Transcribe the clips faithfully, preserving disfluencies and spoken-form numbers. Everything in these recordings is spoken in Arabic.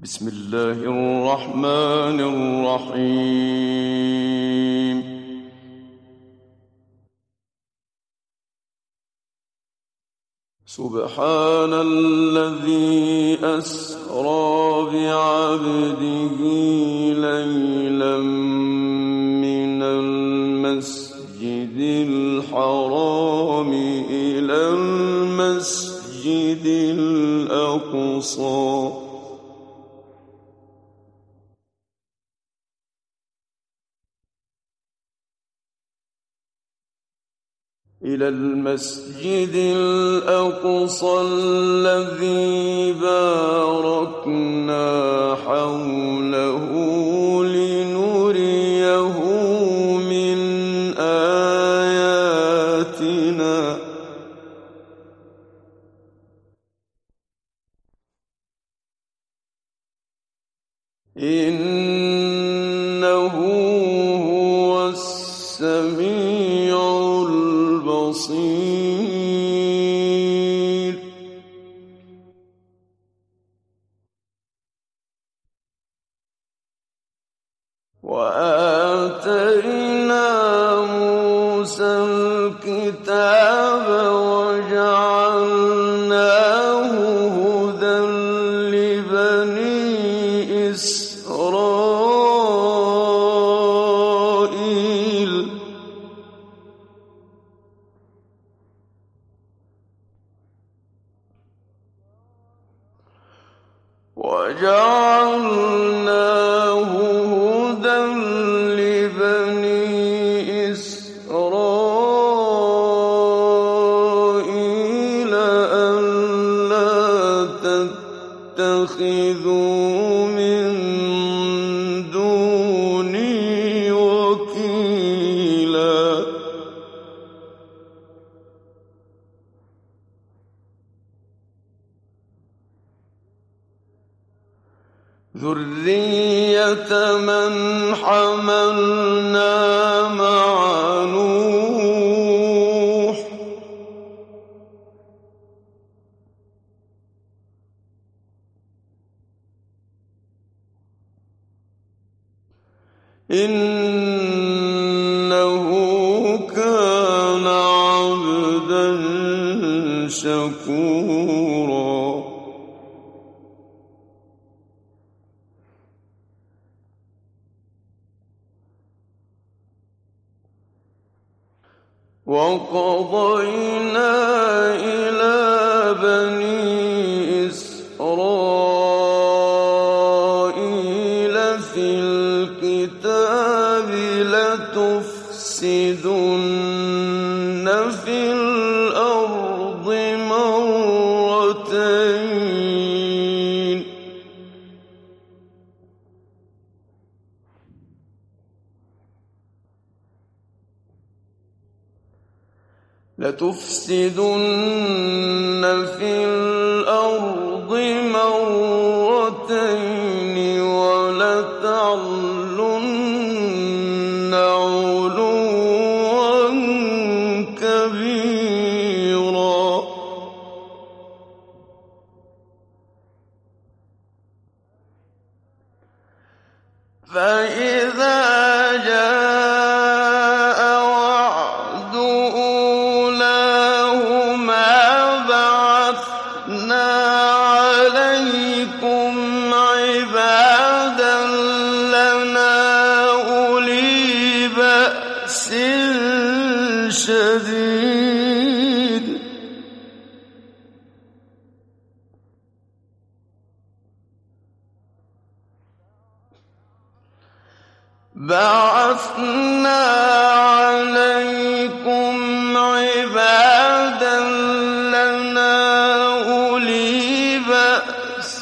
بسم الله الرحمن الرحيم. سبحان الذي أسرى بعبده ليلا من المسجد الحرام إلى المسجد الأقصى إلى المسجد الأقصى الذي باركنا حوله لنريه من آياتنا إنه هو السميع البصير. وآتينا موسى الكتاب وجعلناه هدى لبني إسرائيل وجعلناه هدى لبني إسرائيل ألا تتخذوا من دوني وكيلا. ذرية من حملنا مع نوح إنه كان عبدا شكورا. وقضينا إلى بني إسرائيل في الكتاب لتفسدن في الأرض مرتين لتفسدن في الأرض مرتين ولتعلن علوا كبيرا. فإذا جاء وعد أولاهما بعثنا عليكم عبادا لنا أولي بأس شديد بعثنا عليكم عبادا لنا أولي بأس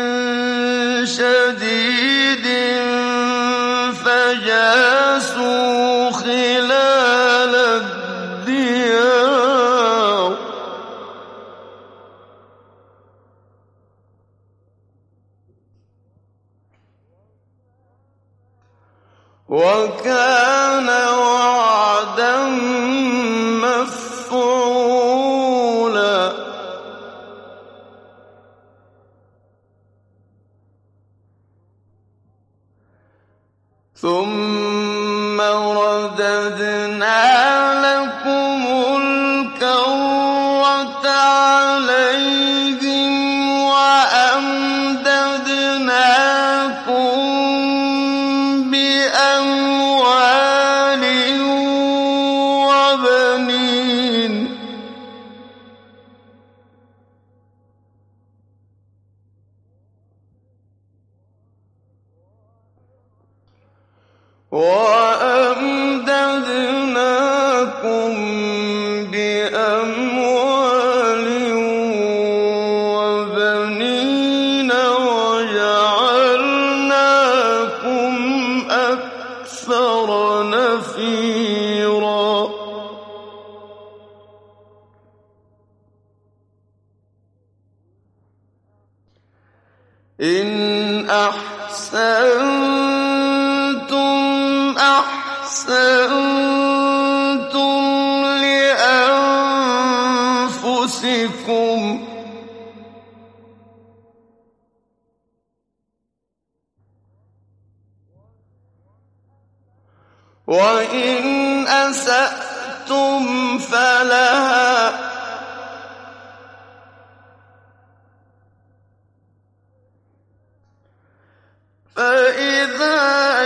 شديد فجاسوا خلال الديار وكان وعدا مفعولا. ثم رددنا لكم الكرة عليهم وأمددناكم بأموال وبنين وأمددناكم بأموال وبنين وجعلناكم أكثر نفيرا إن أحسنتم أحسنتم لأنفسكم وإن أسأتم فلها فإذا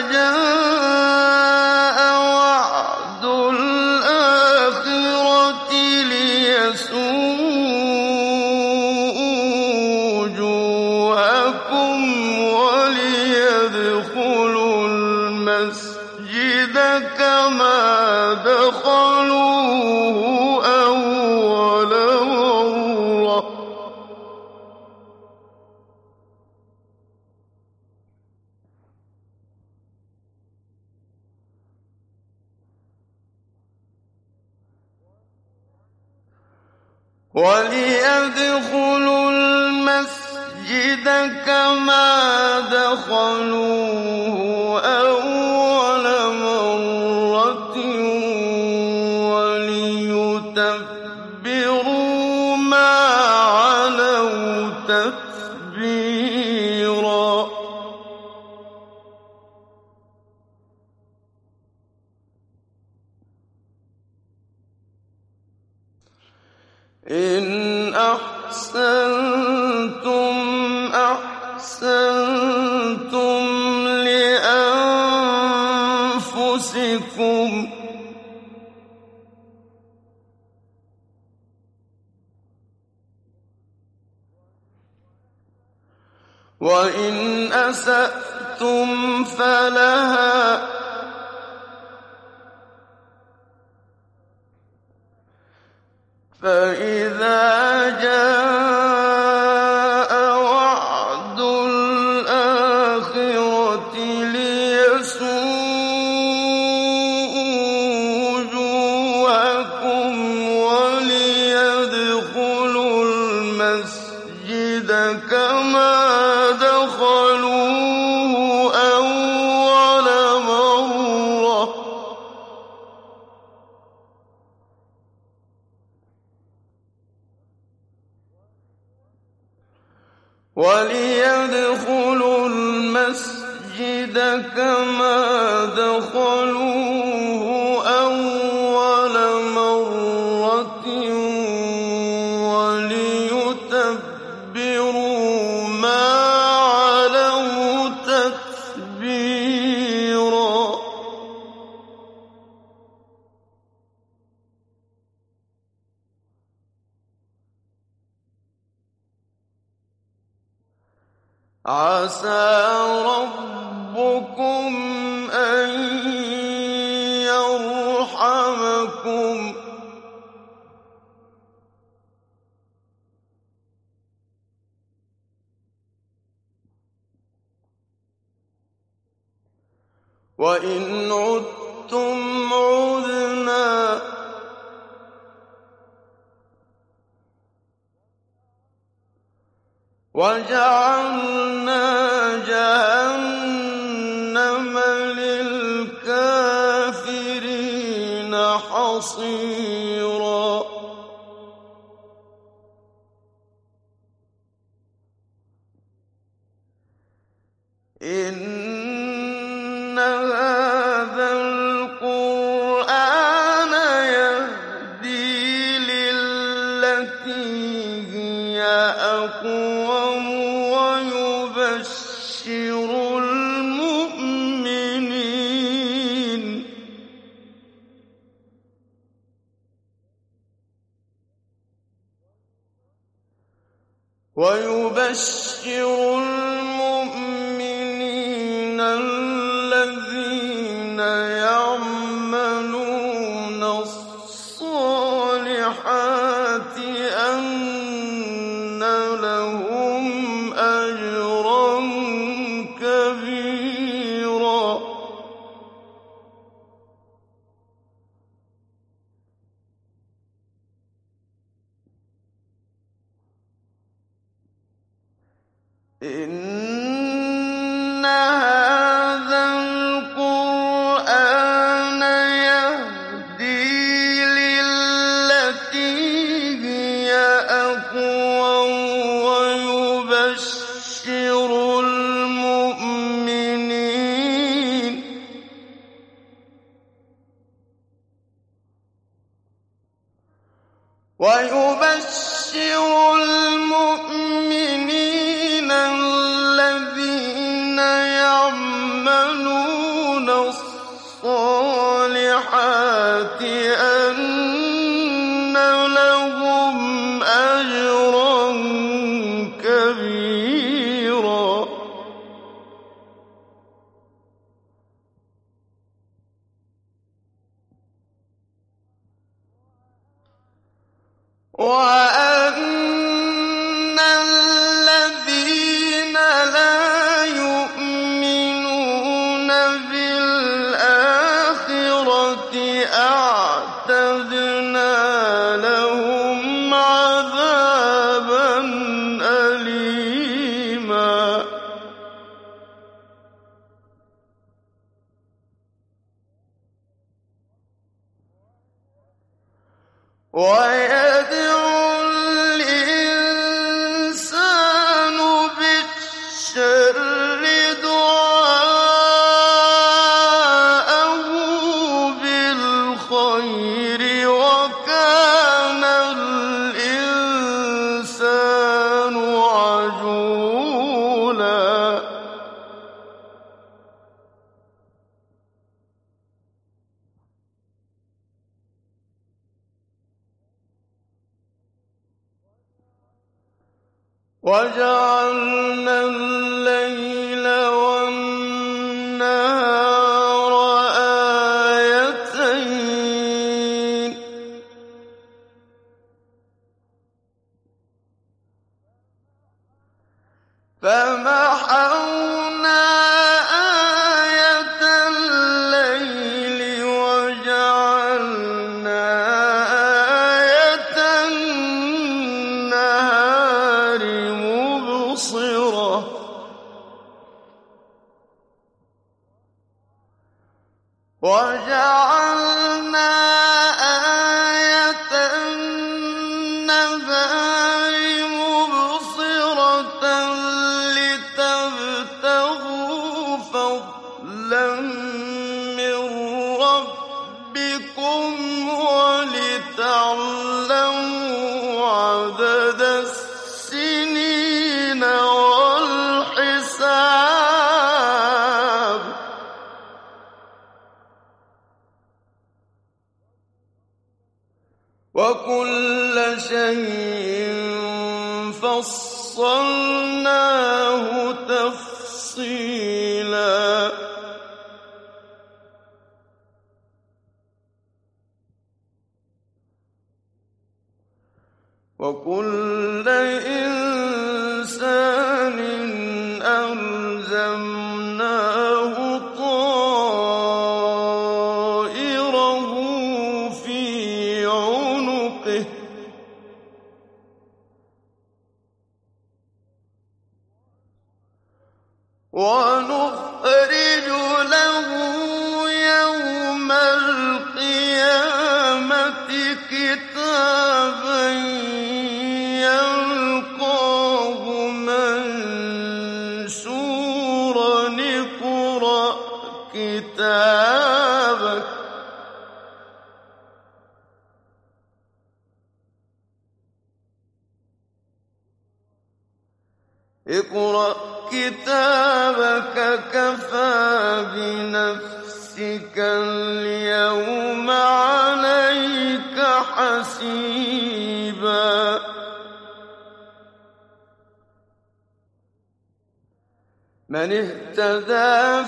جاء وعد الآخرة ليسوءوا وجوهكم وليدخلوا المسجد كما دخلوه أول مرة وليدخلوا المسجد كما دخلوه أول مرة وليتبروا ما علوا تتبيرا إن أحسنتم أحسنتم لأنفسكم وإن أسأتم فلها فإذا جاء وعد الآخرة ليسوءوا وجوهكم وليدخلوا المسجد كما دخلوه أول مرة وليدخلوا المسجد كما دخلوه أول مرة وليتبروا ما علوا تتبيرا عسى ربكم أن يرحمكم وإن عدتم عدنا وجعلنا جهنم للكافرين حصيرا إن ويبشر المؤمنين ويبشر المؤمنين الذين يعملون الصالحات أن لهم أجرا كبيرا إن هذا القرآن يهدي للتي هي أقوم ويبشر المؤمنين ويبشر المؤمنين الذين يعملون الصالحات أن لهم أجرا كبيرا وأن الذين لا يؤمنون بالآخرة أعتدنا لهم عذابا أليما ويدعو الإنسان بالشر دعاءه بالخير وكان الإنسان عجولا وجعلنا الليل والنهار آيتين فمحونا آية الليل وجعلنا آية النهار مبصرة وجعلنا آية النهار مبصرة لتبتغوا فضلا من ربكم ولتعلموا عدد السنين والحساب وكل شيء فصلناه تفصيلا وكل إنسان ألزمناه طائره في عنقه ونخرج له يوم القيامة كتابا يلقاه منشورا اقرأ كتابك اقرأ كتابك كفى بنفسك اليوم عليك حسيبا من اهتدى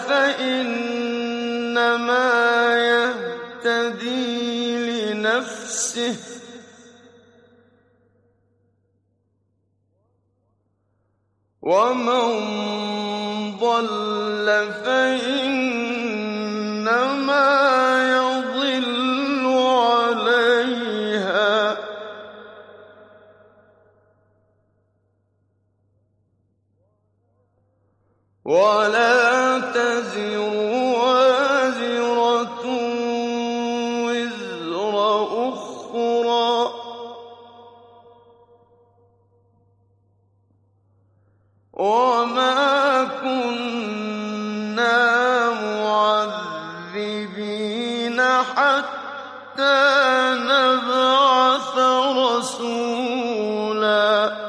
فإنما يهتدي لنفسه ومن ضل فإنما يضل عليها ولا تزر وازرة وزر أخرى وما كنا معذبين حتى نبعث رسولا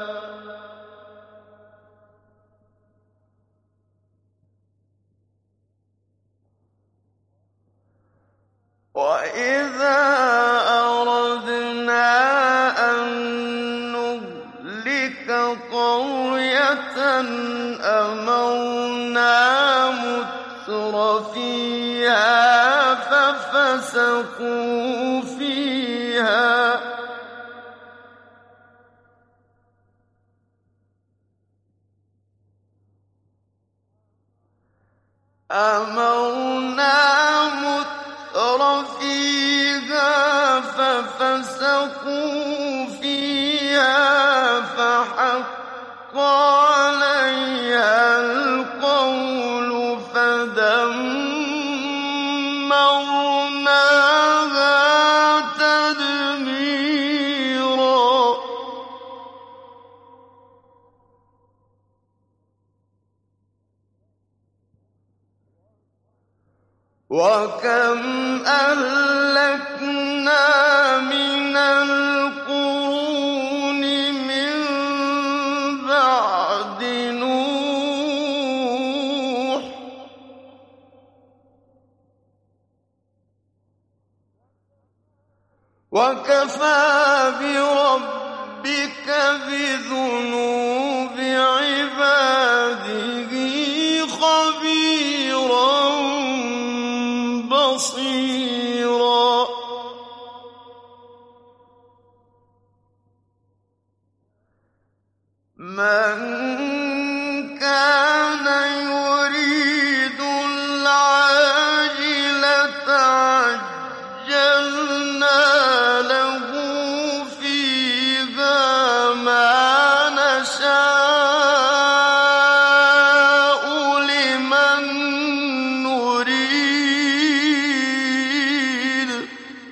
وإذا أردنا أن نهلك قرية أمرنا متر فيها ففسقوا فيها أمرنا متر فيها ففسقوا فيها فحق عليها القول فدمرناها تدميرا وكم أهلكنا من القرون من بعد نوح وكفى بربك بذنوب عباده خبيرا بصيرا من كان يريد العاجلة عجلنا له فيها ما نشاء لمن نريد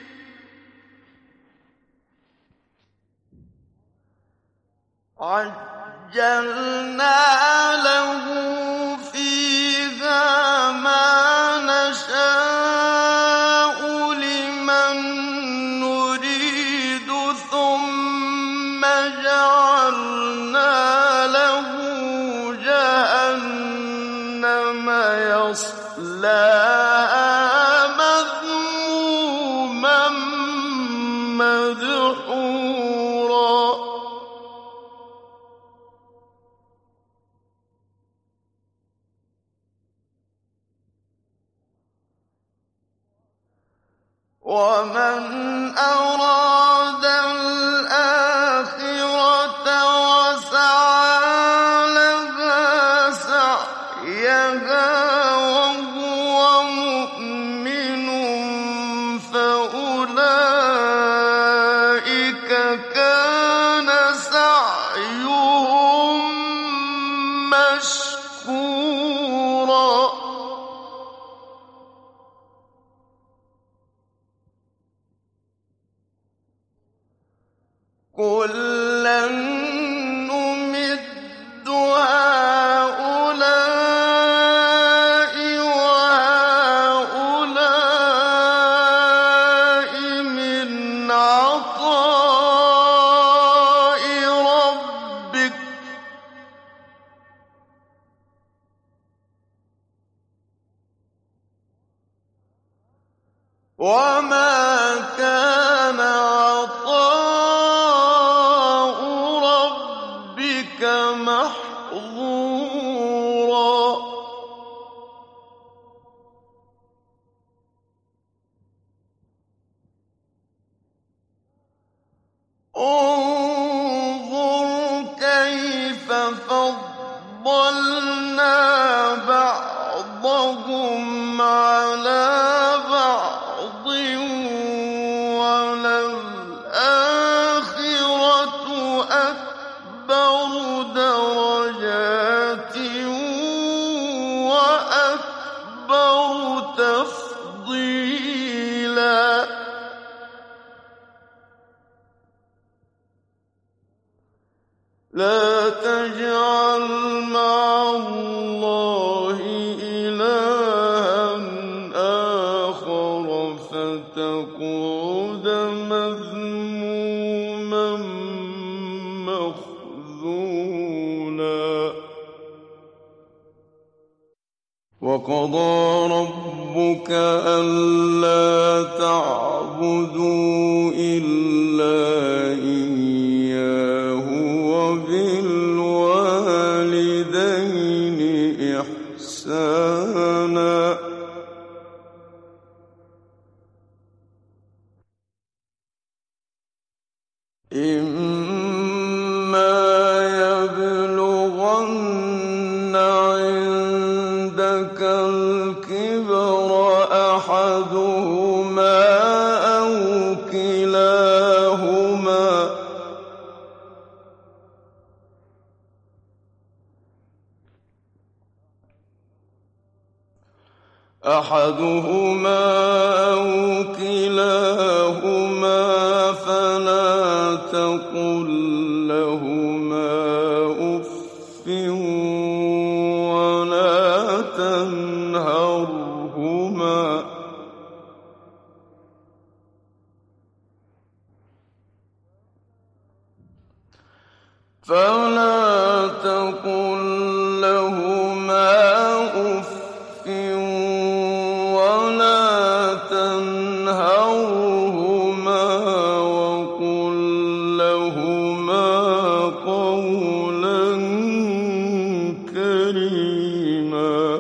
عجلنا له فيها ما نشاء لمن نريد ثم جعلنا له جهنم يصلاها مذموما مدحورا ومن أراد الآخرة وسعى لها سعيها وهو مؤمن فأولئك كان سعيهم مشكورا كُلًّا نُّمِدُّ هَٰؤُلَاءِ وما كان عطاء ربك محظورا انظر كيف فضلنا بعضهم على بعض وللآخرة أكبر درجات وأكبر تفضيلا لا تجعل مع الله إلها آخر فتقعد مذموما مخذولا وقضى ربك ألا تعبدوا إلا إياه وبالوالدين إحسانا إما يبلغن عندك الكبر أحدهما أو كلاهما أحدهما أو كلاهما فلا تقل لهما أف ولا تنهرهما فلا تقل لهما أف ولا تنهرهما وقل لهما قولا كريما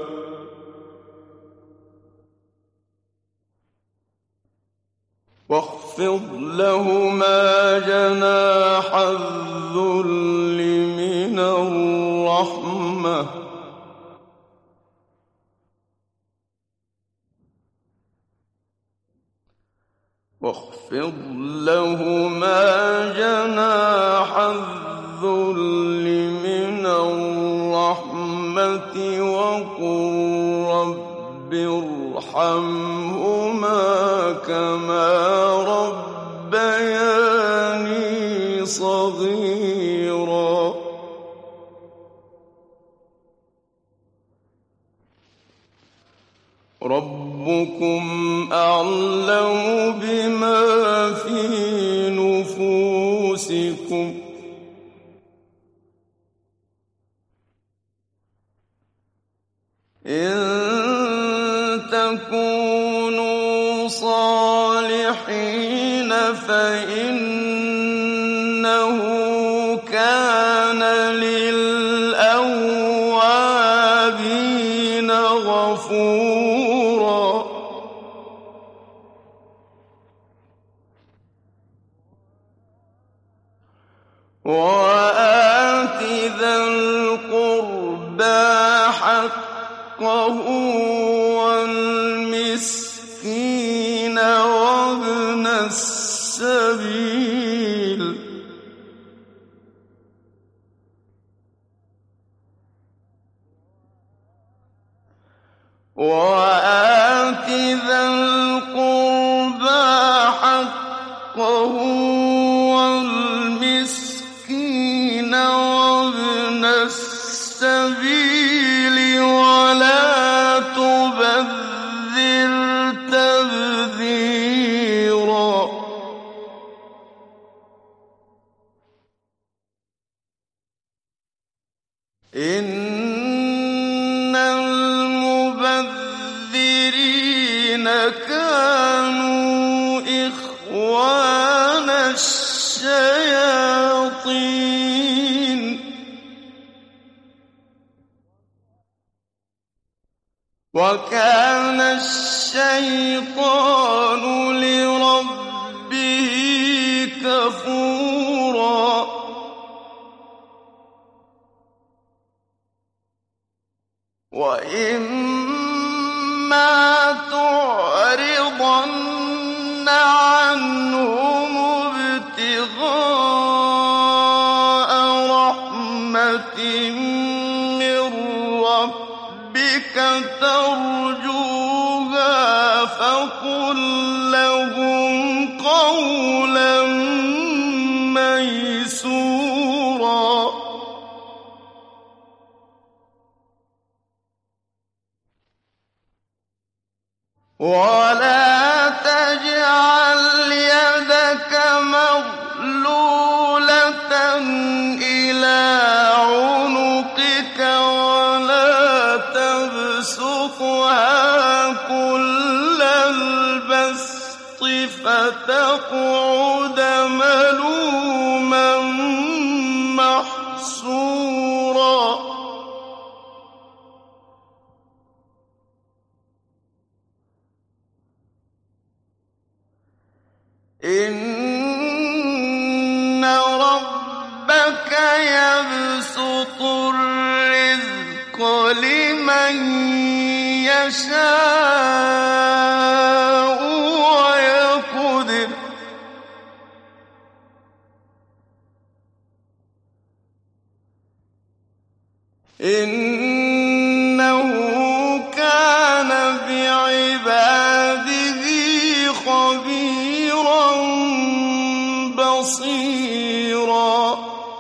واخفض لهما جناح الذل من الرحمة واخفض لهما جناح الذل من الرحمة وقل رب ارحمهما كما ربياني صغيرا ربكم أعلم بما في نفوسكم إن تكونوا صالحين فإنه كان للأوابين غفورا وآت ذا القربى حقه والمسكين وابن السبيل وآت ذا القربى حقه والمسكين وابن السبيل ولا تبذر تبذيرا إن المبذرين كانوا إخوان الشياطين وكان الشيطان لربه كفورا وإما تعرضن عنهم ابتغاء رحمة من ربك ترجوها فقل لهم قولا ميسورا ولا تجعل يدك مغلولة إلى عنقك ولا تبسطها كل البسط فتقعد ملوما محسورا إن ربك يبسط الرزق لمن يشاء ويقدر إنه كان بعباده خبيرا بصيرا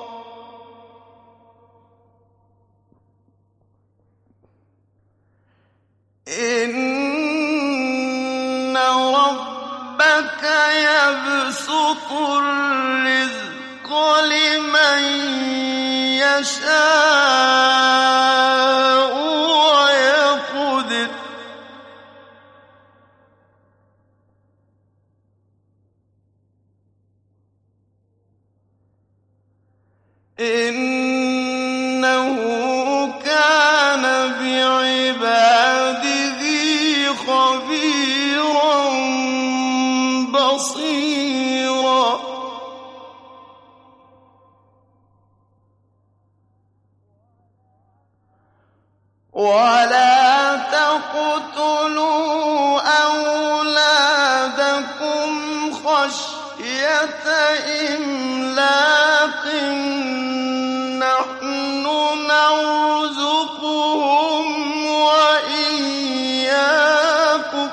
إن ربك يبسط الرزق لمن يشاء ويقدر إنه كان بعباده خبيرا بصيرا ولا تقتلوا أولادكم خشية إملاق نحن نرزقهم وإياكم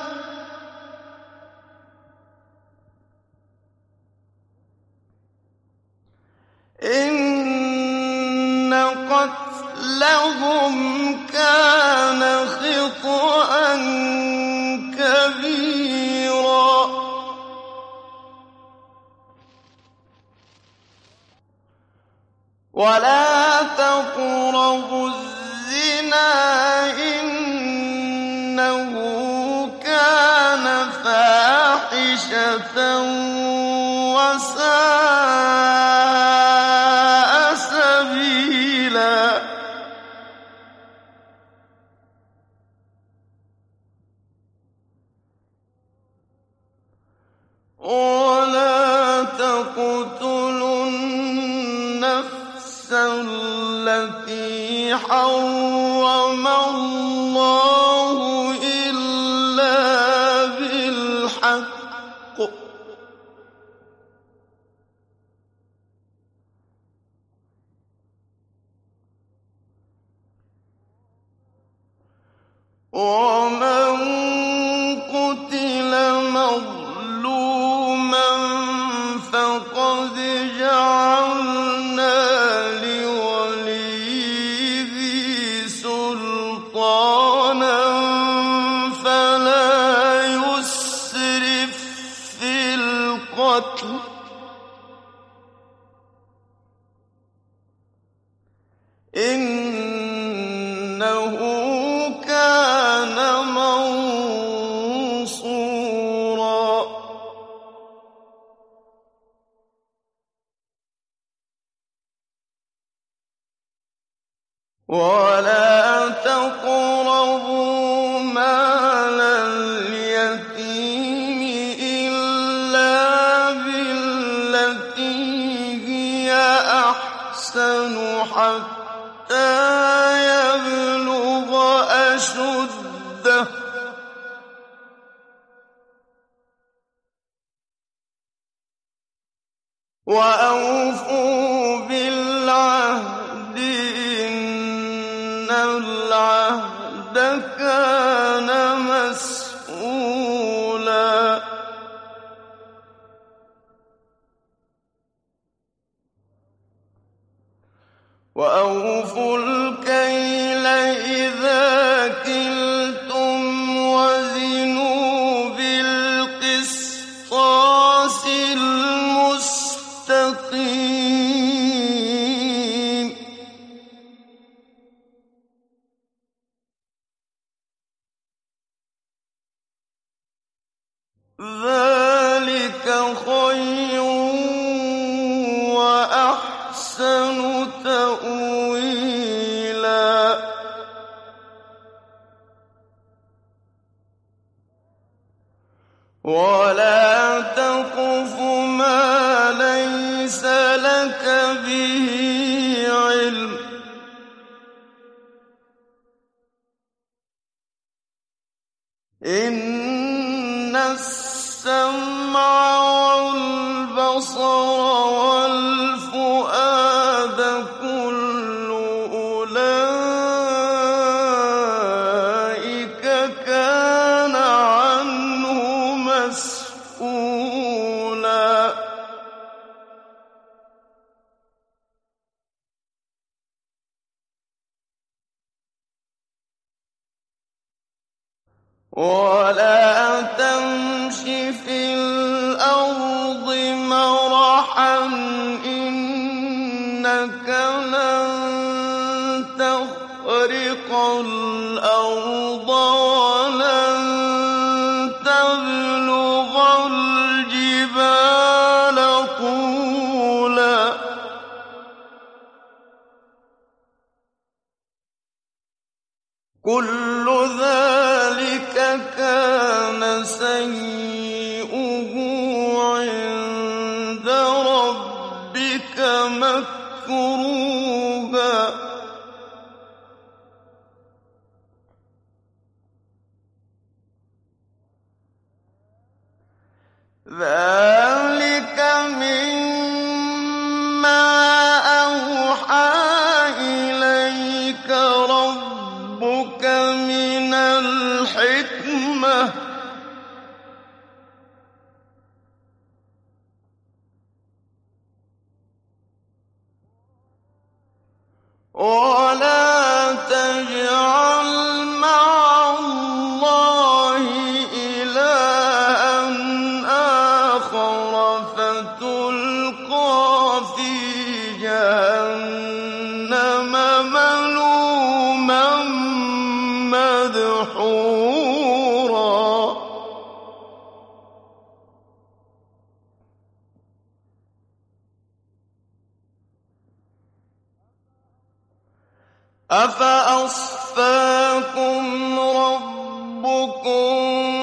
إن قتلهم كان خطأ كبيرا ولا تقربوا الزنا إنه كان فاحشة وساء سبيلا ولا تقتلوا النفس التي حرم الله إلا بالحق ومن قتل مظلوما فقد جعلنا لوليه سلطانا فلا يسرف في القتل إنه كان موعودا ولا تقربوا مال اليتيم إلا بالتي هي أحسن حتى يبلغ أشده وأوفوا بالعهد إن العهد كان مسؤولا وأوفوا الكيل إذا كلتم وزنوا بالقسطاس المستقيم ذلك خير وأحسن تأويلا ولا تقف ما ليس لك به علم إن السمع والبصر والفؤاد كل أولئك كان عنه مسؤولا ولا تمش في الأرض مرحا إنك لن تخرق الأرض ولن تبلغ الجبال طولا كل ذلك كان سيئه عند ربك مكروها ذلك مما أوحى إليك ربك من الحكمة ولا تجعل مع الله إلها آخر فتلقى في جهنم ملوما مدحورا أفأصفاكم ربكم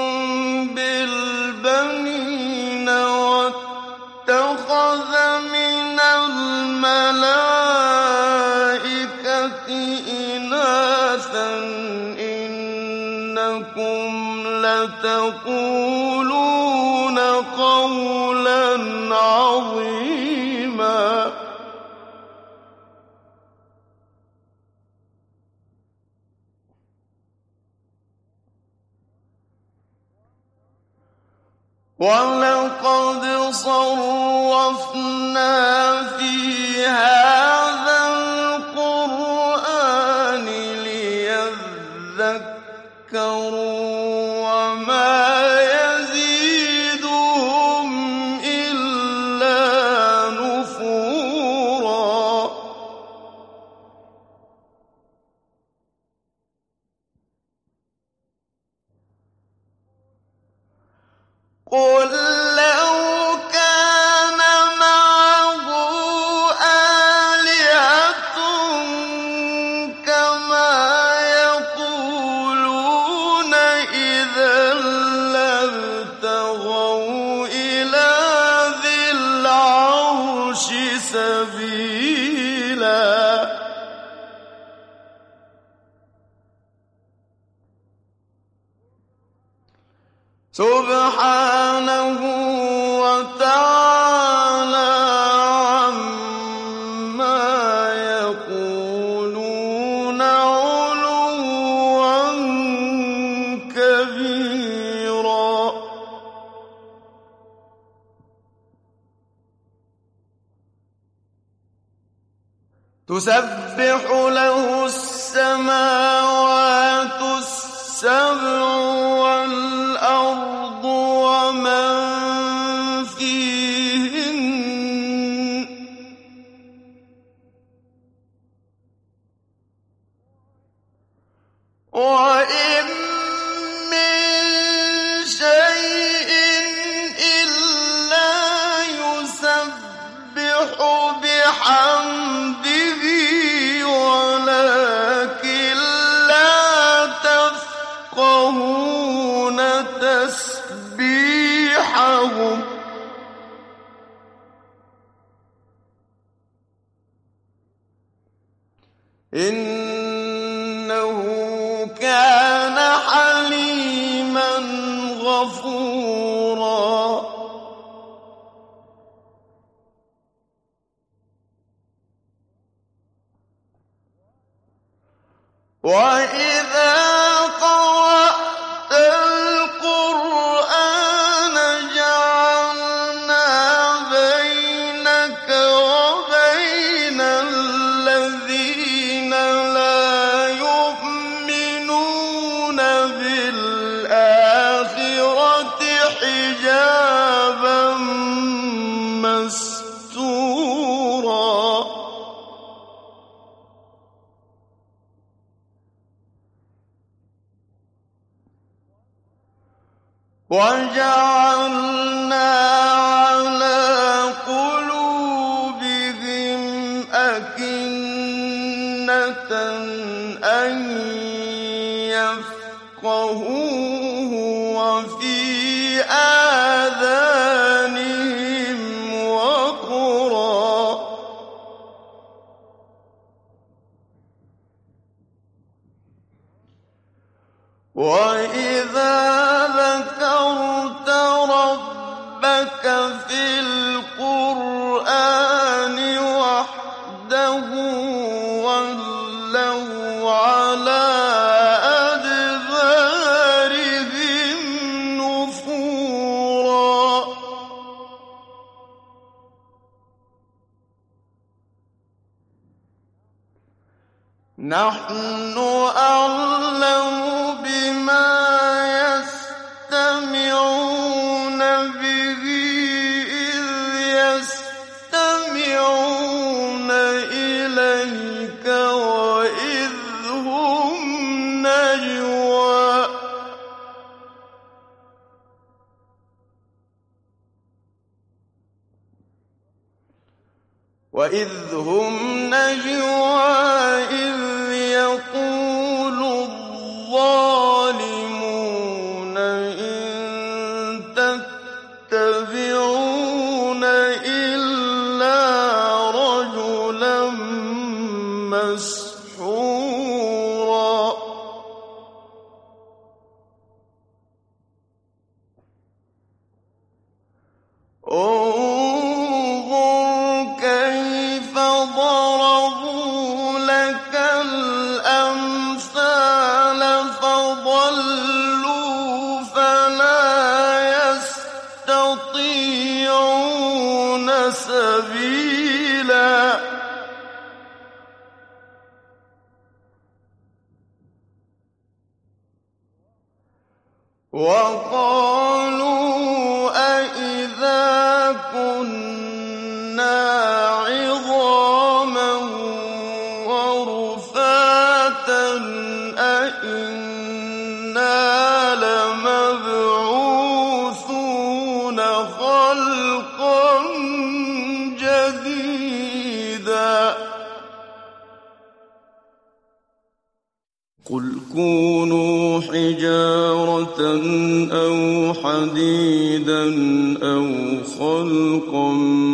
بالبنين واتخذ من الملائكة إناثا إنكم لتقولون قولا عظيما وَلَقَدْ صَرَّفْنَا فِي هَٰذَا الْقُرْآنِ لِيَذَّكَّرُوا وَمَا يَزِيدُهُمْ إِلَّا نُفُورًا قُل لَّوْ كَانَ مَعَهُ آلِهَةٌ إِذًا لَّابْتَغَوْا إِلَىٰ ذِي الْعَرْشِ سَبِيلًا سُبْحَانَهُ وَتَعَالَىٰ عَمَّا يَقُولُونَ عُلُوًّا كَبِيرًا تُسَبِّحُ لَهُ السَّمَاوَاتُ السَّبْعُ وَالْأَرْضُ وَمَن فِيهِنَّ وَإِن مِّن شَيْءٍ إِلَّا يُسَبِّحُ بِحَمْدِهِ وَلَٰكِن لَّا تَفْقَهُونَ تَسْبِيحَهُمْ إِنَّهُ كَانَ حَلِيمًا غَفُورًا وَإِذَا قَرَأْتَ الْقُرْآنَ جَعَلْنَا بَيْنَكَ وَبَيْنَ الَّذِينَ لَا يُؤْمِنُونَ بِالْآخِرَةِ حِجَابًا مَّسْتُورًا وَجَعَلْنَا عَلَىٰ قُلُوبِهِمْ أَكِنَّةً أَن يَفْقَهُوهُ وَفِي آذَانِهِمْ وَقْرًا ۚ وَإِذَا ذَكَرْتَ رَبَّكَ فِي الْقُرْآنِ وَحْدَهُ وَلَّوْا عَلَىٰ أَدْبَارِهِمْ نُفُورًا نَحْنُ أَعْلَمُ بِمَا يَسْتَمِعُونَ بِهِ إِذْ يَسْتَمِعُونَ إِلَيْكَ وَإِذْ هُمْ نَجْوَىٰ وَإِذْ هُمْ نَجْوَىٰ إِذْ يَقُولُ الظَّالِمُونَ إِن تَتَّبِعُونَ إِلَّا رَجُلًا مَّسْحُورًا انظُرْ كَيْفَ ضَرَبُوا لَكَ الْأَمْثَالَ فَضَلُّوا فَلَا يَسْتَطِيعُونَ سَبِيلًا وَقَالُوا أَإِذَا كُنَّا عِظَامًا وَرُفَاتًا أَإِنَّا لَمَبْعُوثُونَ خَلْقًا جَدِيدًا قُلْ كُونُوا حجارة أو حديدا أو خلقا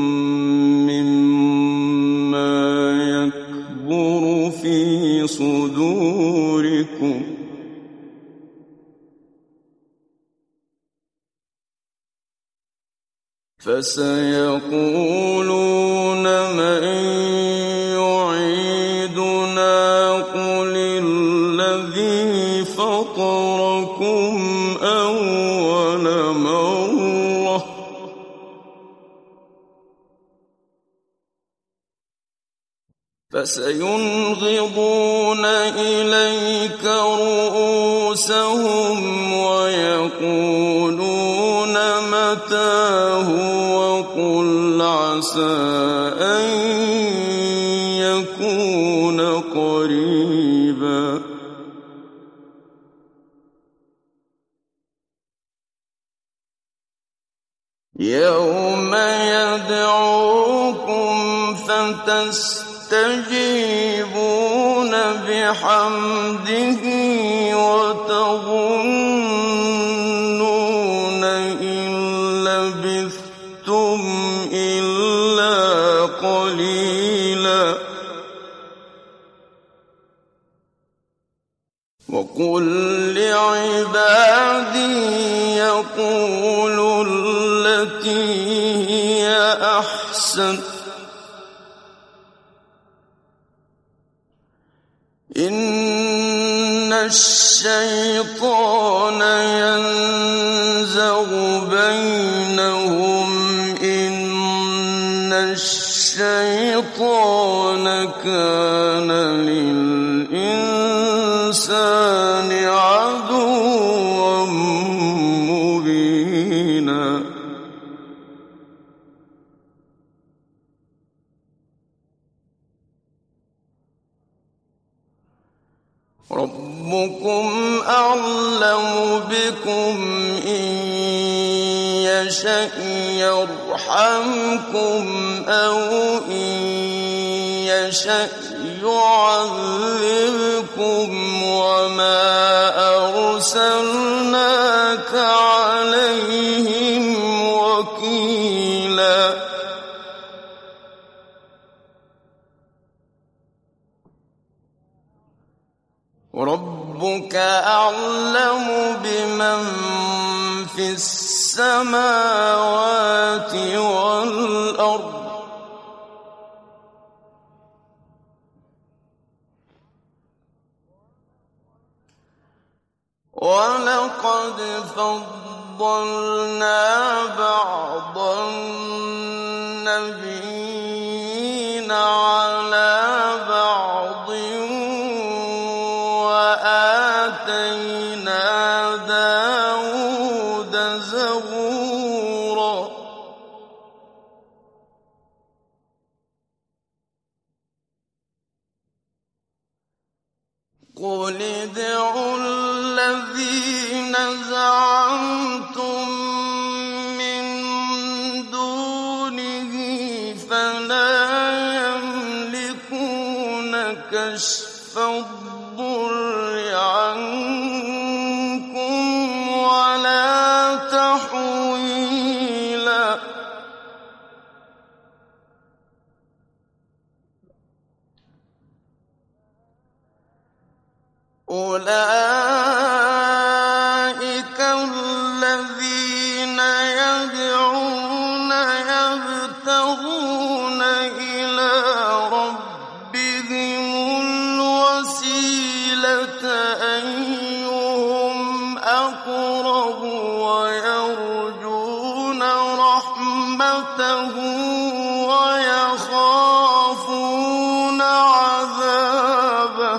مما يكبر في صدوركم فسيقولون من يعيدنا قل الذي فطركم أول مرة فسينغضون إليك رؤوسهم ويقولون متى هو قل عسى أن يكون قريبا يوم يدعوكم فتستجيبون بحمده وتظنون إن لبثتم إلا قليلا وقل لعبادي يقولوا التي هي أحسن إن الشيطان ينزغ بينهم إن الشيطان كان للإنسان عدوا مبينا ربكم أعلم بكم إن يشأ يرحمكم أو إن يشأ يعذبكم وما أرسلناك عليهم وكيلا ربك أعلم بمن في السماوات والأرض ولقد فضلنا بعض النبيين على بعض وآتينا داود زبورا قل ادعوا الذين زعمتم من دونه فلا يملكون كشف الضر عنكم ولا تحويلا أولئك الذين يدعون يبتغون إلى ربهم الوسيلة أيهم أقرب ويرجون رحمته ويخافون عذابه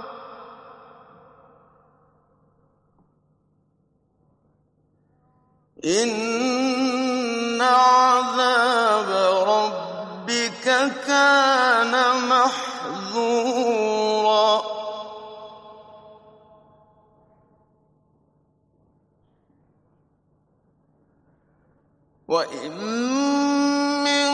إن عذاب ربك كان محذورا وإن من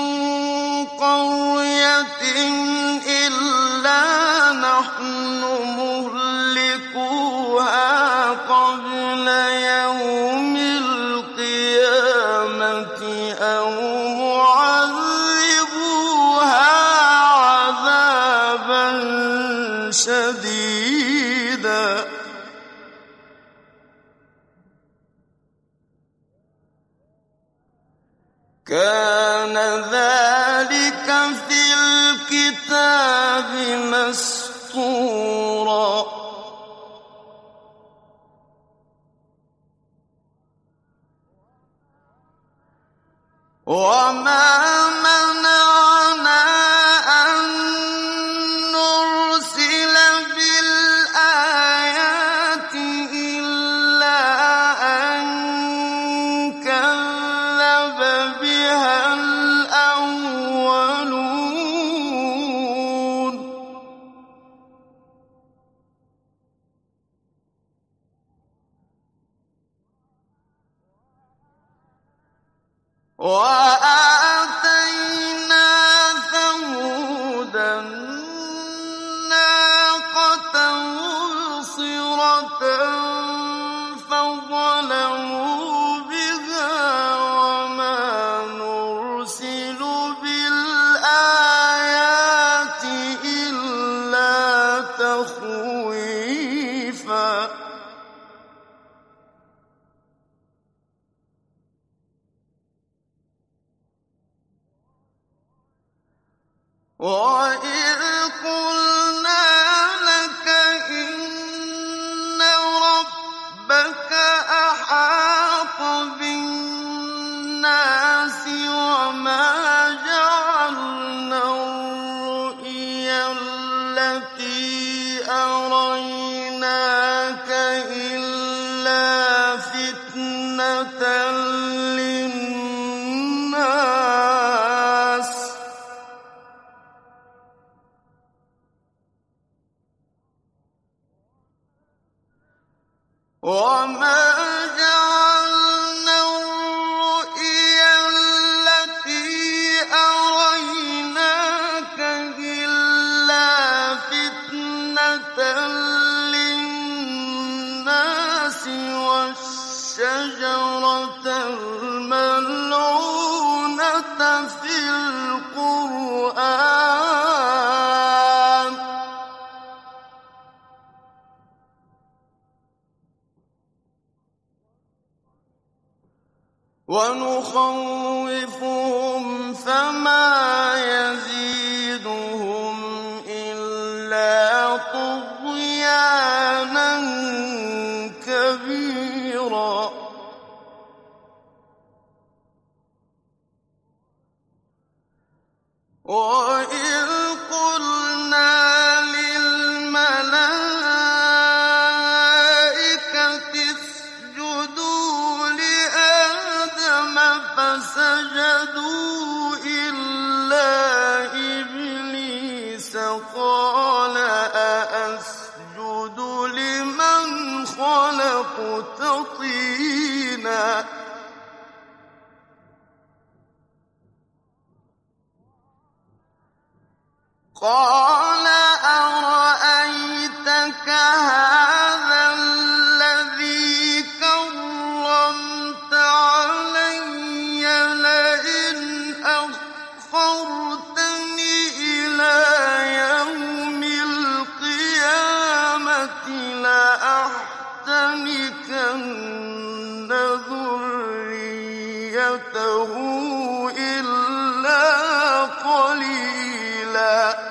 قرية إلا نحن مهلكوها قبل يوم القيامة أو معذبوها عذابا شديدا كان ذلك في الكتاب مسطورا وما منعنا أن نرسل بالآيات إلا أن كذب بها الأولون وآتينا ثمود الناقة مبصرة فظلموا بها وما نرسل بالآيات إلا تخويفا وَإِذْ قُلْنَا لَكَ إِنَّ رَبَّكَ أَحَاطَ بِالنَّاسِ وَمَا جَعَلْنَا الرُّؤْيَا الَّتِي أَرَيْنَاكَ إِلَّا فِتْنَةً لِّلنَّاسِ وَمَا جَعَلْنَا الرُّؤْيَا الَّتِي أَرَيْنَاكَ إِلَّا فِتْنَةً لِّلنَّاسِ وَالشَّجَرَةَ الْمَلْعُونَةَ فِي الْقُرْآنِ وَنُخَوِّفُهُمْ فَمَا يَزِيدُهُمْ إِلَّا طُغْيَانًا كَبِيرًا وَإِذْ قُلْنَا لِلْمَلَائِكَةِ اسْجُدُوا لِآدَمَ فَسَجَدُوا إِلَّا إِبْلِيسَ قَالَ أَأَسْجُدُ لِمَنْ خَلَقْتَ طِينًا قَالَ أَرَأَيْتَكَ هَٰذَا الَّذِي كَرَّمْتَ عَلَيَّ لَئِنْ أَخَّرْتَنِي إِلَىٰ يَوْمِ الْقِيَامَةِ لَأَحْتَنِكَنَّ ذُرِّيَّتَهُ إِلَّا قَلِيلًا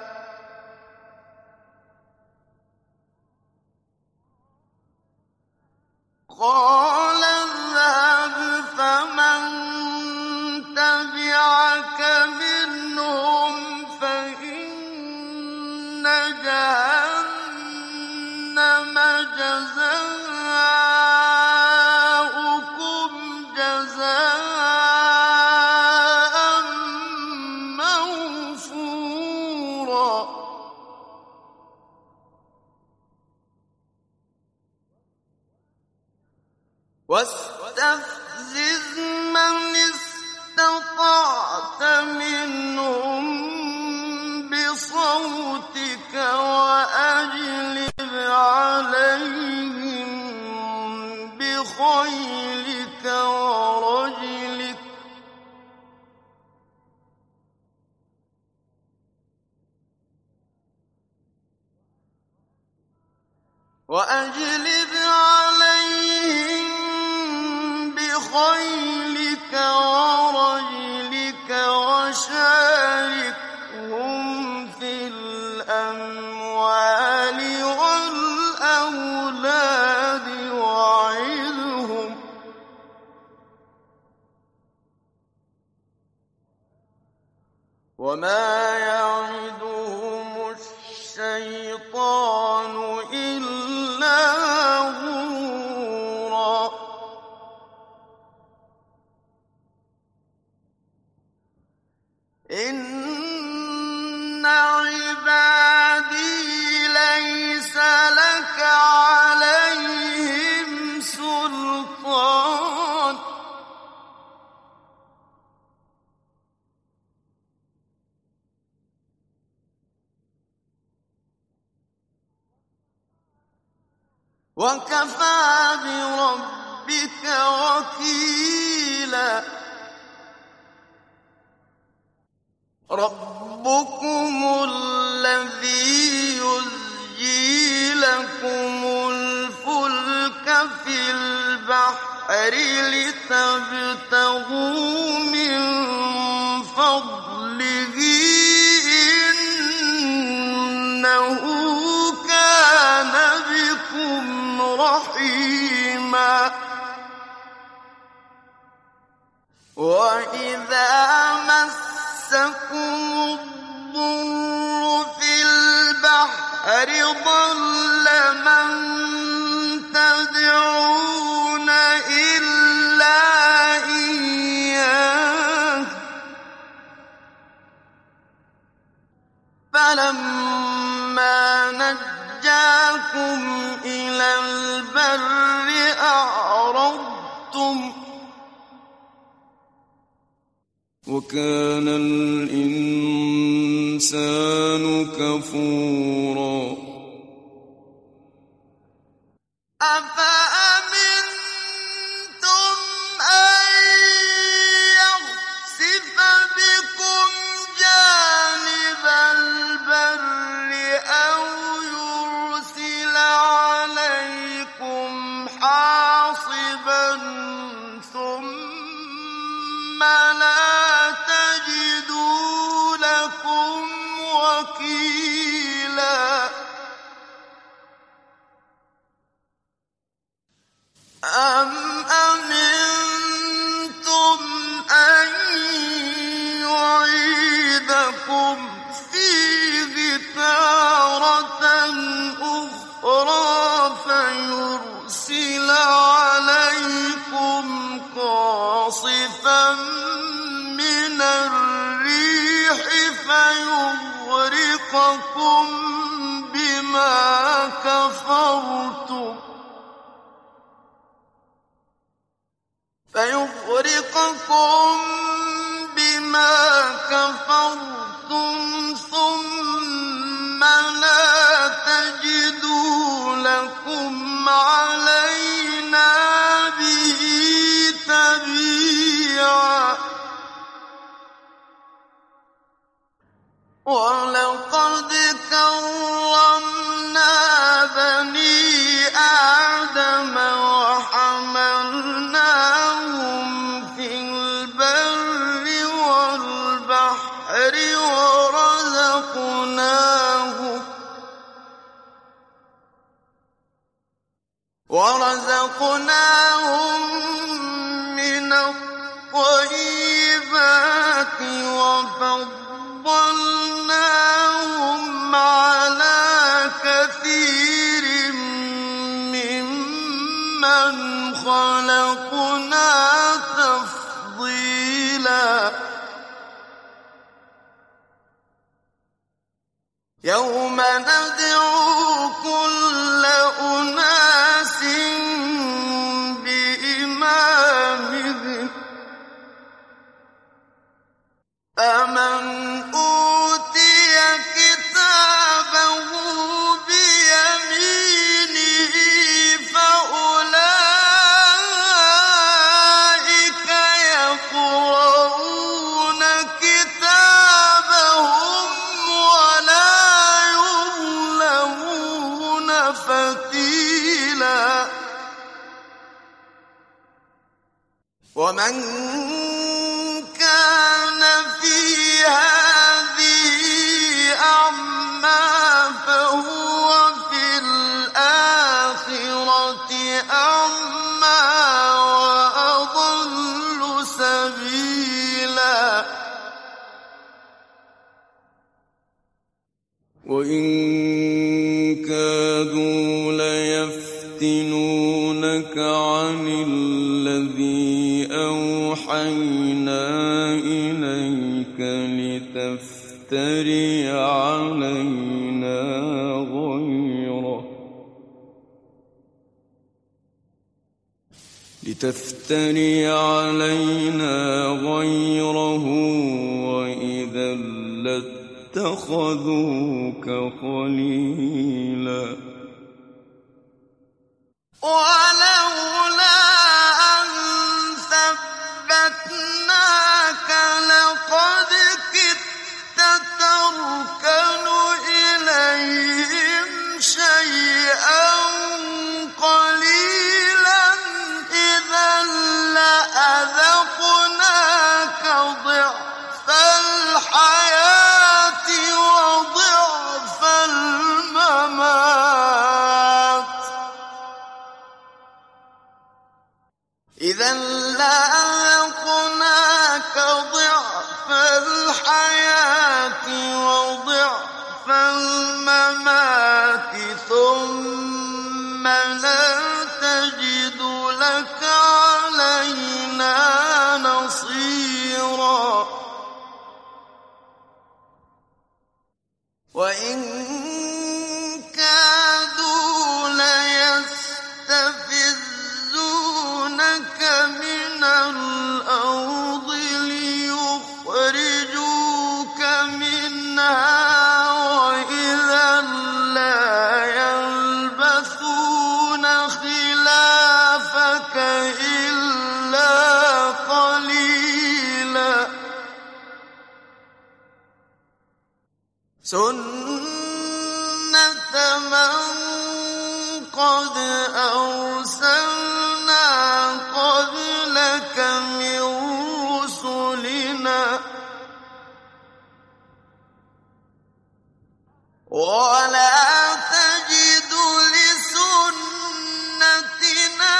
قَالَ اذْهَبْ فَمَن تَبِعَكَ مِنْهُمْ فَإِنَّ جَهَنَّمَ جَزَاؤُكُمْ جَزَاءً مَّوْفُورًا وَاسْتَفْزِزْ مَنِ اسْتَطَعْتَ مِنْهُم بِصَوْتِكَ وَأَجْلِبْ عَلَيْهِم بخيلك ورجلك وأجلب عليهم بخيلك ورجلك وشاركهم في الأموال والأولاد وعظهم وما يعدهم الشيطان إلا غرورا إن عبادي ليس لك عليهم سلطان وكفى بربك وكيلا ربكم الذي يزجي لكم الفلك في البحر لتبتغوا من فضله إنه كان بكم رحيما وإذا مسكم الضر في البحر ضل من تدعون إلا إياه فلما نجاكم إلى البر أعرضتم وكان الإنسان كفورا أفأمنتم أن يخسف بكم جانب البر أو يرسل عليكم حاصبا ثم لا تجدوا لكم وكيلا أم أمنتم أن يعيدكم فيه تارة أخرى فيرسل عليكم قاصفا من الريح فيغرقكم بما كفرتم فيغرقكم بما كفرتم ثم لا تجدوا لكم علينا به تبيعا ولقد كرمنا بني آدم وحملناهم في البر والبحر ورزقناهم ورزقناهم من الطيبات وفضلناهم على كثير ممن خلقنا تفضيلا يوم ندعو كل أناس بإمامهم فمن أوتي كتابه بيمينه فأولئك ومن كان في هذه أعمى فهو في الآخرة أعمى وأضل سبيلا وإن كادوا ليفتنونك عن الذي أوحينا إليك لتفتري علينا غيره لتفتري علينا غيره وإذا لاتخذوك خليلا ولولا أن ثبتناك لقد كدت تركن إليهم شيئا قليلا إذا لأذقناك ضعف الحياة وضعف الممات إذا لأذقناك ضعف الحياة وضعف الممات ثم لا تجد لك علينا نصيرا وإن كادوا ليستفزونك من الأرض ليخرجوك منها وإذا لا يلبثون خلافك إلا قليلا سنة من قد أرسلنا قبلك من رسلنا ولا تجد لسنتنا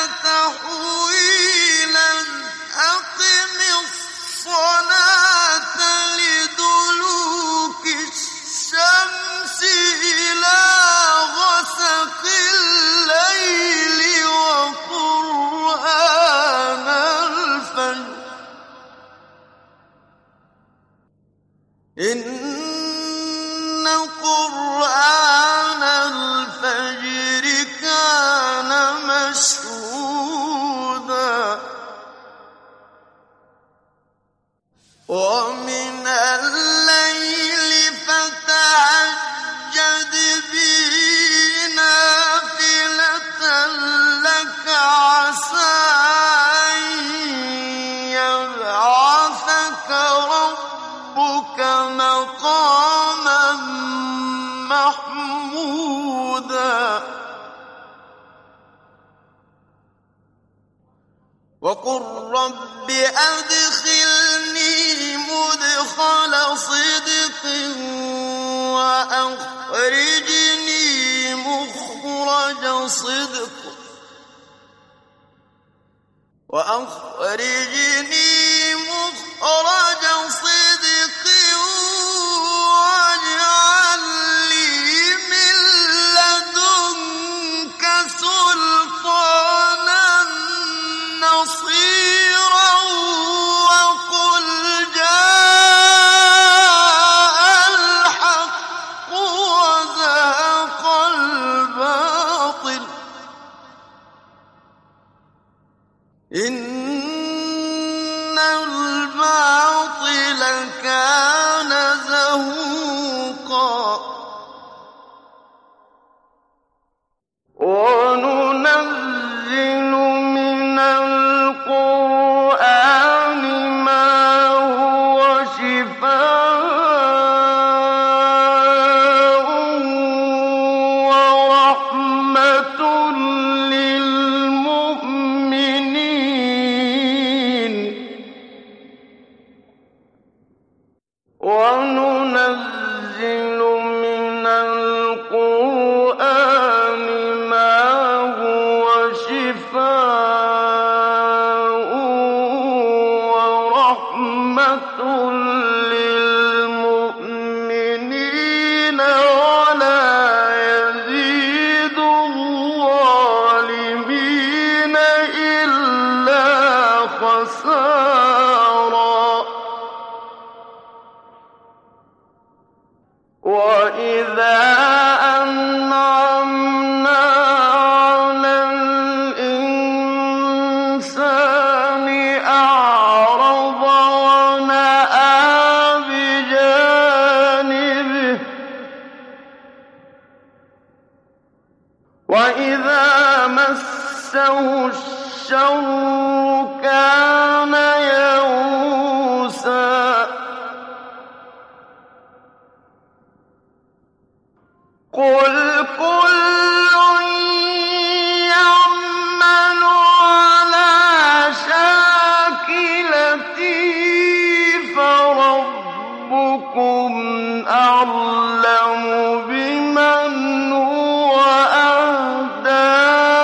تحويلا أقم الصلاة لدلوك الشمس إلى غسق الليل وقرآن الفجر إن قرآن الفجر كان مشهودا ومن الليل فتهجد به نافلة لك عسى أن يبعثك ربك مقاما محمودا وقل رب أدخلني مدخل صدق وأخرجني مخرج صدق وأخرجني مخرج صدق واجعل لي من لدنك سلطانا نصيرا وقل جاء الحق وزهق الباطل إن الباطل كان زهوقا وننزل من القرآن ما هو شفاء ورحمة للمؤمنين حسارا وإذا أنعمنا على الإنسان أعرض ونأى بجانبه وإذا مسه الشر كان يئوسا قل كل يعمل على شاكلته فربكم أعلم بمن هو أهدى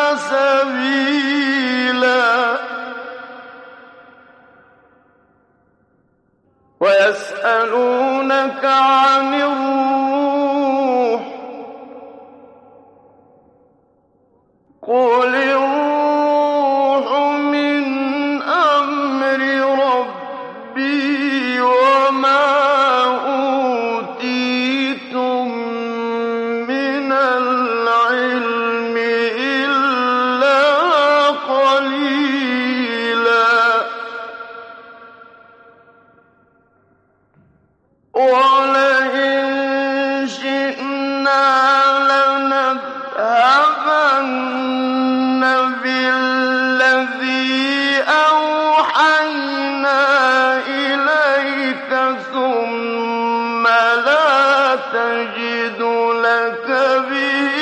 سبيلا ويسألونك عن الروح قل الروح من أمر ربي وما أوتيتم من العلم إلا قليلا ولئن شئنا لنذهبن بالذي أوحينا إليك ثم لا تجد لك به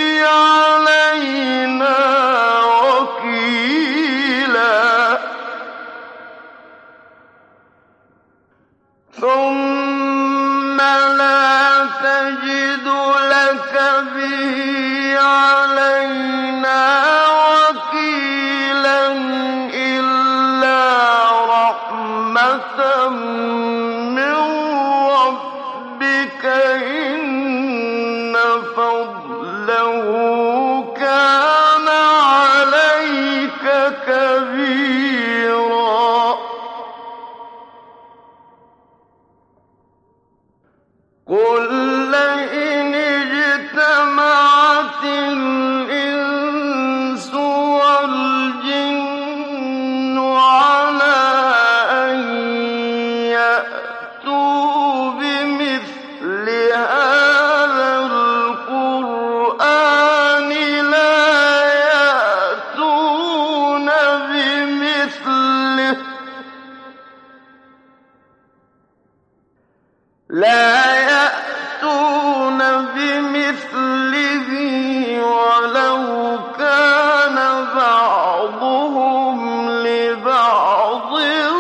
علينا وكيلا ثم لا تجد لك به علينا وكيلا إلا رحمة من ربك إن فضله كان عليك كبيرا قل لئن اجتمعت الإنس والجن على أن يأتوا بمثل هذا القرآن لا يأتون بمثله لا يأتون بمثله ولو كان بعضهم لبعض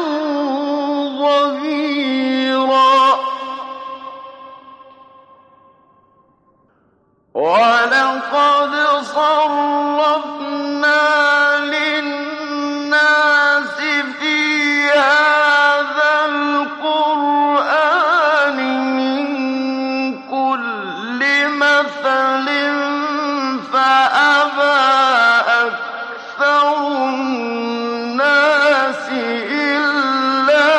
ظهيرا ولقد صرفنا للناس في هذا القرآن من كل مثل فأبى أكثر الناس إلا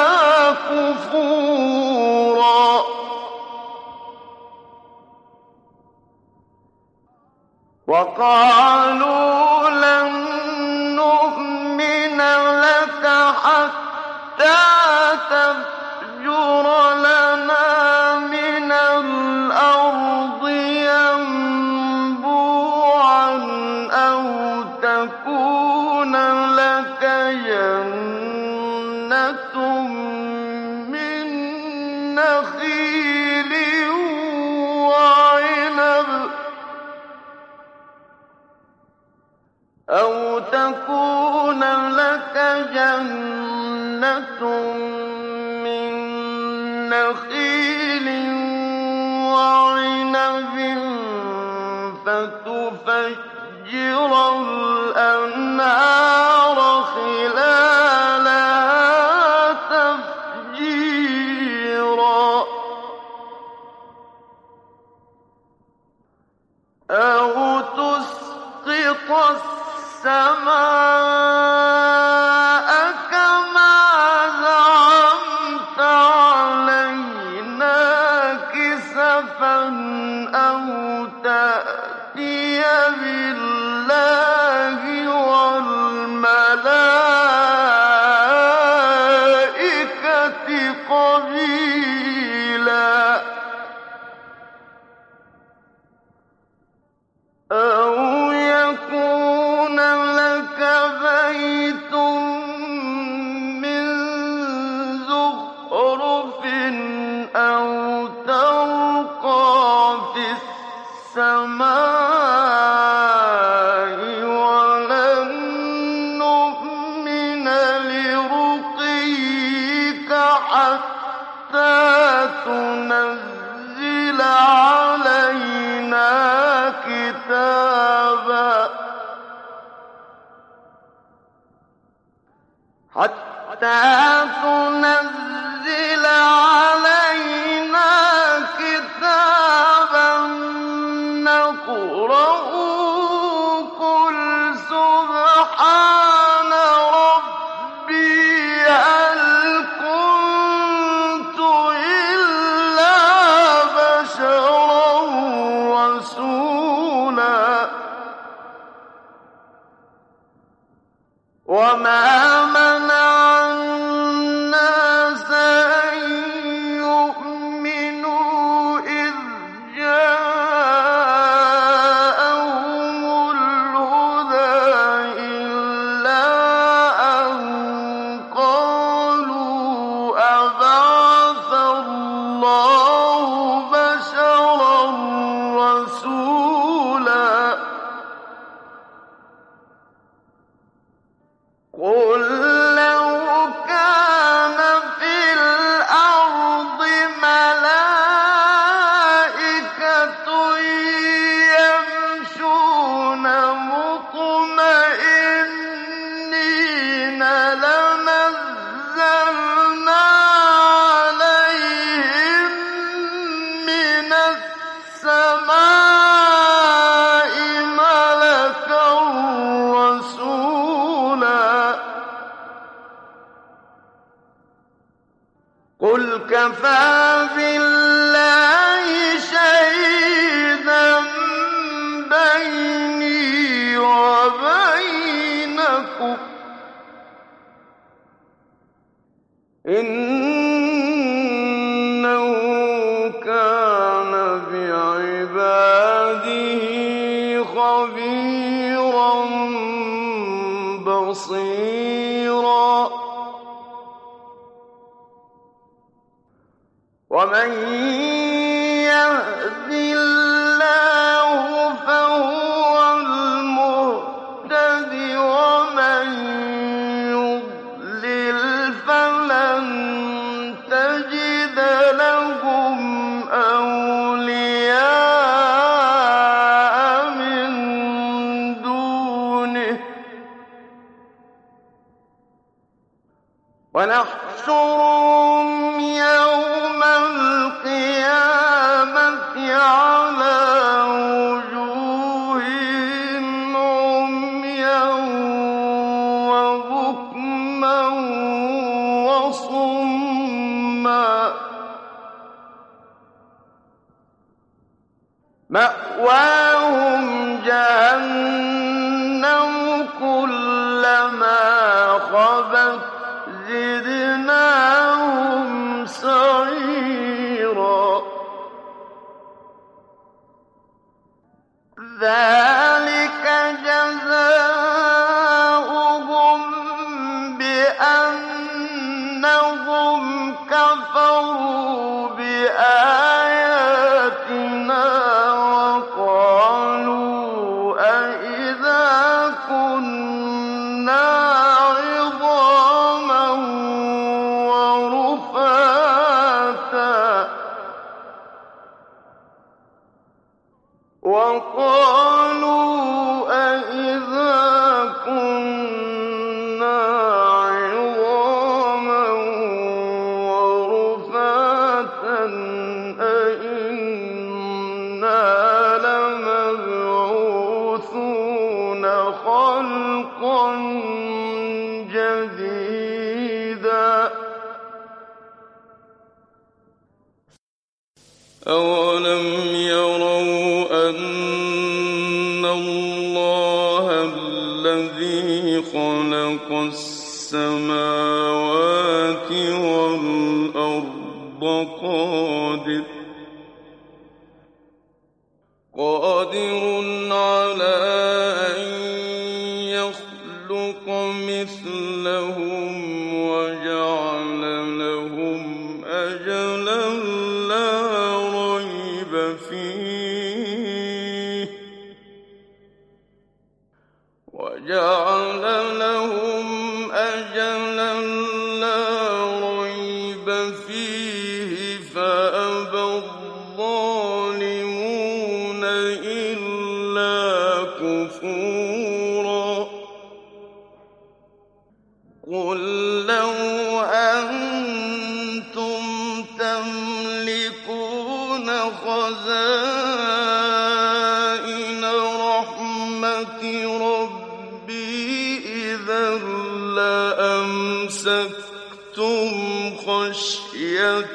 كفورا وقالوا لن نؤمن لك حتى تفجر لنا من الأرض ينبوعا أو تكون لك جنة من نخيل وعنب أو تكون لك جنة من نخيل وعنب فتفجر الأنهار خلالها تفجيرا أو تسقط السماء كما قبيلا أو يكون لك بيت من زخرف أو ترقى في السماء ولن نؤمن لرقيك حتى تنزل علينا كتابا حتى تنزل علينا كتابا نقرأه قل سبحان ربي هل كنت إلا بشرا رسولا وما منع الناس أن يؤمنوا إذ جاءهم الهدى إلا أن قالوا أبعث الله بشرا رسولا قل لو كان في الأرض ملائكة يمشون مطمئنين لنزلنا عليهم من السماء ملكا رسولا قل كفى بالله شهيدا بيني وبينكم إنه كان بعباده خبيرا بصيرا ومن يهد الله فهو المهتد ومن يضلل فلن تجد لهم أولياء من دونه ونحشرهم يوم القيامة على وجوههم عميا وبكما وصما مأواهم جهنم كلما خبت زدناهم سعيرا ذلك جزاؤهم بأنهم كفروا بآياتنا وقالوا أإذا كنا عظاما ورفاتا وقالوا أإذا كنا عظاما ورفاتا أإنا لمبعوثون خلقا جديدا أولم يروا أن الله الذي خلق السماوات والأرض قادر قادر على أن يخلق مثلهم وجعل لهم أجلا لا ريب فيه وجعل لهم أجلا لا ريب فيه فأبى الظالمون إلا كفورا قل لو أنتم تملكون خزائن رحمة ربي إذا لأمسكتم خشية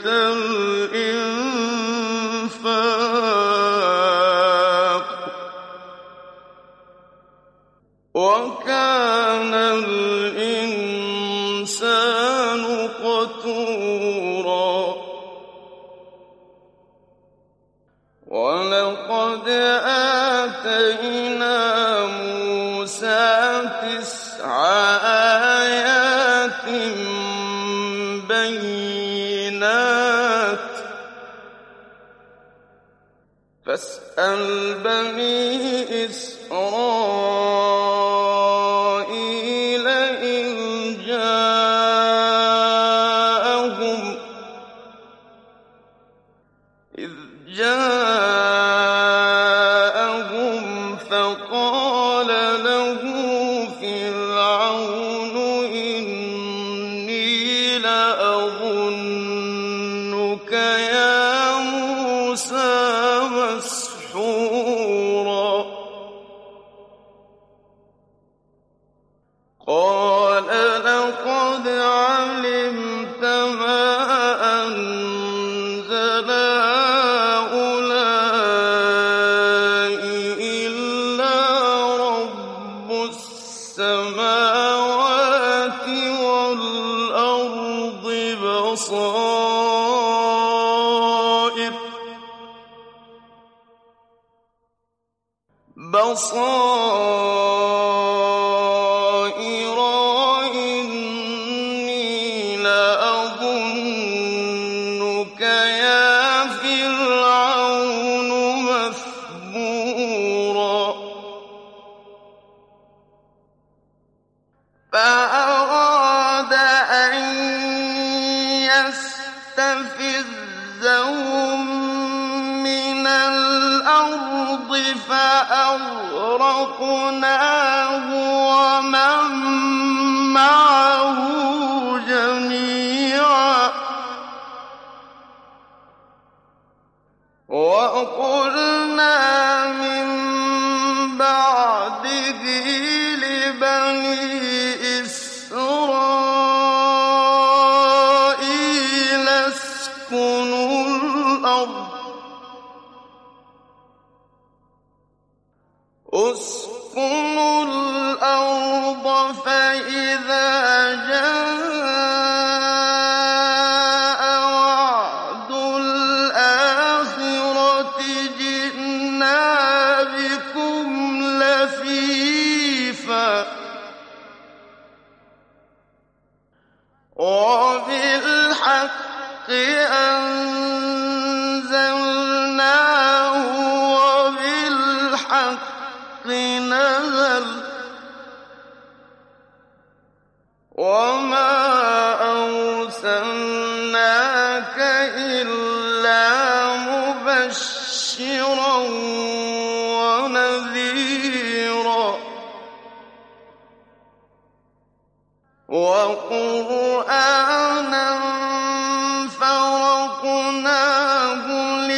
الإنفاق وكان الإنسان قتورا ولقد آتينا موسى تسع آيات بينات فاسأل بني إسرائيل إذ جاءهم إذ جاءهم فقال له فرعون إني لأظنك يا موسى مسحورا قال لقد علمت ما أنزل هؤلاء إلا رب السماوات والأرض بصائر بصائر إني لأظنك يا فرعون مثبورا فأراد أن يستفزهم من الأرض فأغرقناه ومن معه جميعا وقلنا من بعده لبني إسرائيل اسكنوا الأرض اسكنوا الأرض فإذا جاء وعد الآخرة جئنا بكم لفيفا وبالحق أنزلناه وبالحق نزل وما أرسلناك إلا مبشرا ونذيرا وقرآنا فرقناه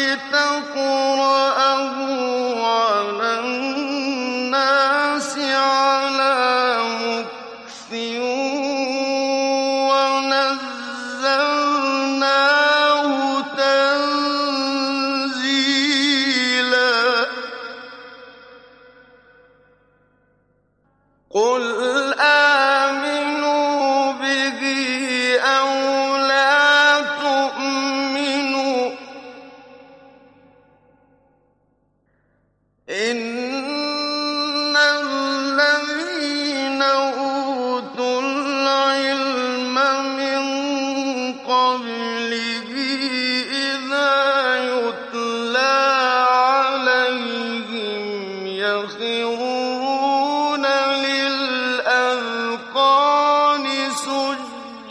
لتقرأه على الناس على مكث ونزلناه تنزيلا قل آمنوا به أو لا تؤمنوا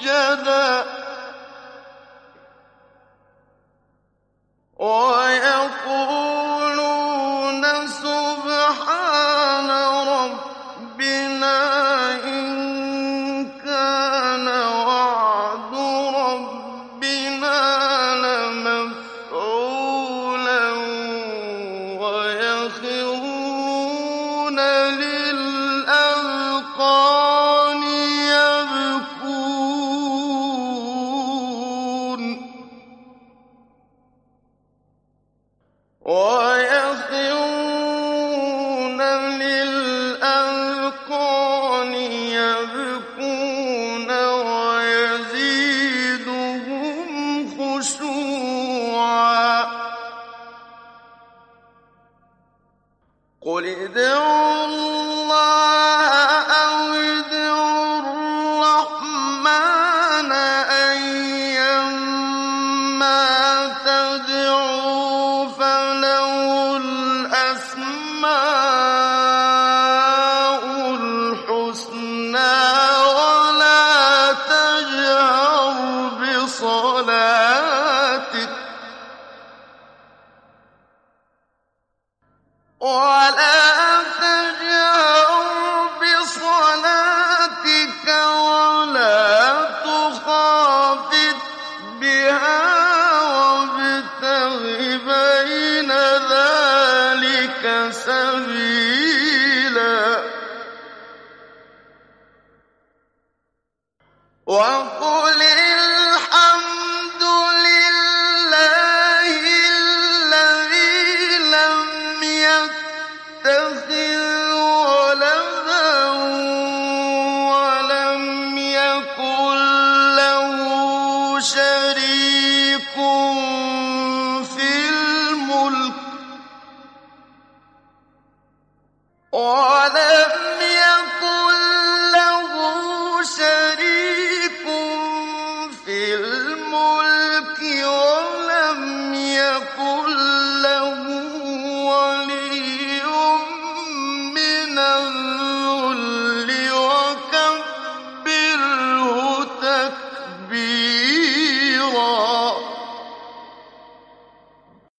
سُجَّدًا وَيَقُولُونَ سُبْحَانَ رَبِّنَا إِن كَانَ وَعْدُ رَبِّنَا لَمَفْعُولًا وَيَخِرُّونَ لِلْأَذْقَانِ يَبْكُونَ وَيَخِرُّونَ لِلْأَذْقَانِ يَبْكُونَ وَيَزِيدُهُمْ خُشُوعًا ۩ قُلِ ادْعُوا اللَّهَ أَوِ ادْعُوا الرَّحْمَٰنَ أَيًّا مَّا تَدْعُوا فَلَهُ الْأَسْمَاءُ الْحُسْنَىٰ وَلَا تَجْهَرْ بِصَلَاتِكَ وَلَا تَجْهَرْ بِصَلَاتِكَ وَلَا تُخَافِتْ بِهَا وَابْتَغِ بَيْنَ ذَٰلِكَ سَبِيلًا وَقُلِ الْحَمْدُ لِلَّهِ الَّذِي لَمْ يَتَّخِذْ وَلَدًا وَلَمْ يَكُن لَّهُ شَرِيكٌ فِي الْمُلْكِ وَلَمْ